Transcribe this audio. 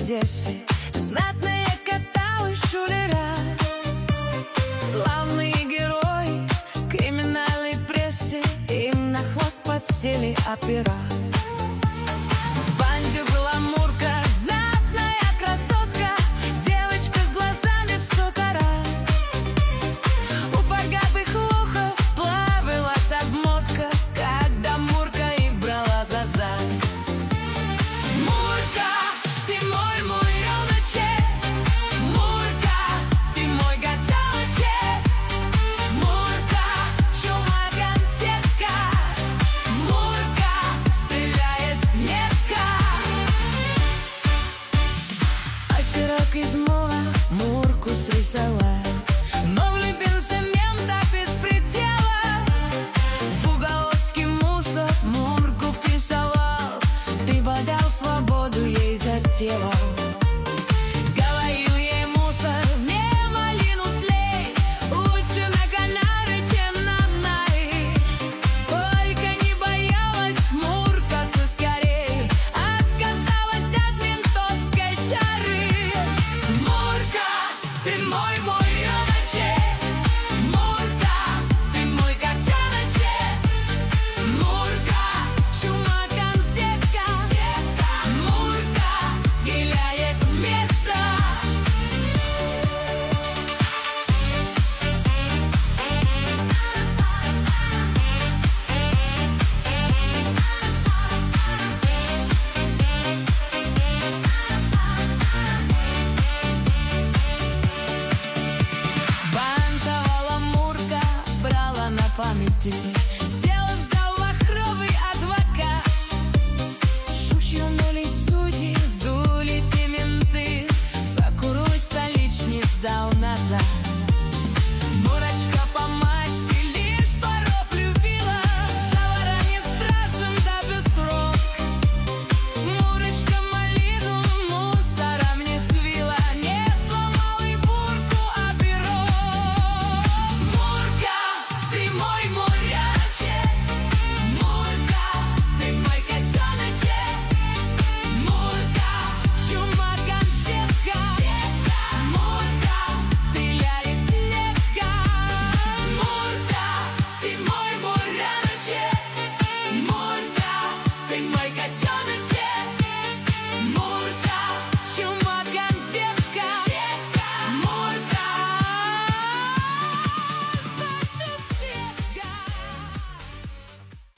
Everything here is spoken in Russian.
Одессе знатные каталы шулера, главные герои криминальной прессы, им на хвост подсели опера. В банде гламурка, знатная красотка, девочка с глазами в 100 карат. У богатых лохов плавилась обмотка, когда Мурка их брала за зад. Мурка, ты мой ребеночек, Мурка, ты мой котеночек, Мурка, чума конфетка, Мурка, стреляет метко. Оперок из мула Мурку срисовал, но влюбился мента без предела. В уголовский мусор Мурку прессовал, преподал свободу ей за тело.